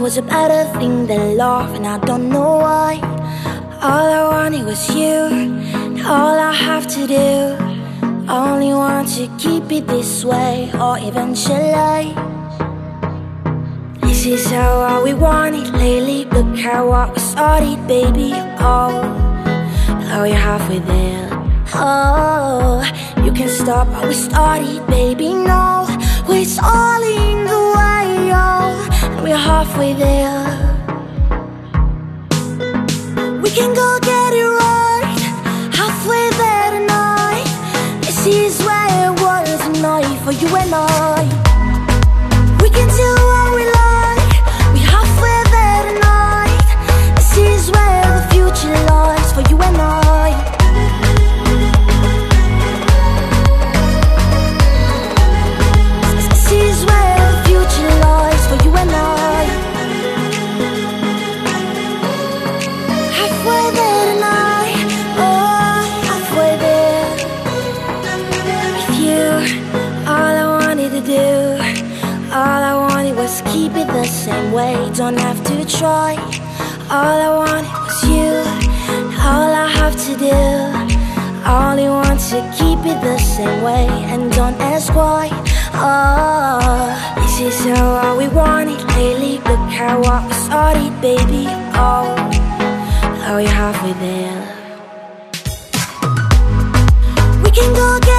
was a better thing than love, and I don't know why. All I wanted was you, and all I have to do, only want to keep it this way, or eventually. This is how we want it lately. Look how what we started, baby. Oh, now we're halfway there. Oh, you can stop how we started, baby. No, it's all in the way, oh, and we're halfway there. We can go get it right, halfway there tonight. This is where it was tonight for you and I. We can do what we like, we halfway there tonight. This is where the future lies for you and I. This is where the future lies for you and I. Halfway there tonight, oh, halfway there. With you, all I wanted to do, all I wanted was keep it the same way. Don't have to try. All I wanted was you, all I have to do, only want to keep it the same way, and don't ask why. Oh, this is how we want it lately. Look how what we started, baby. Oh, now we're halfway there. We can go get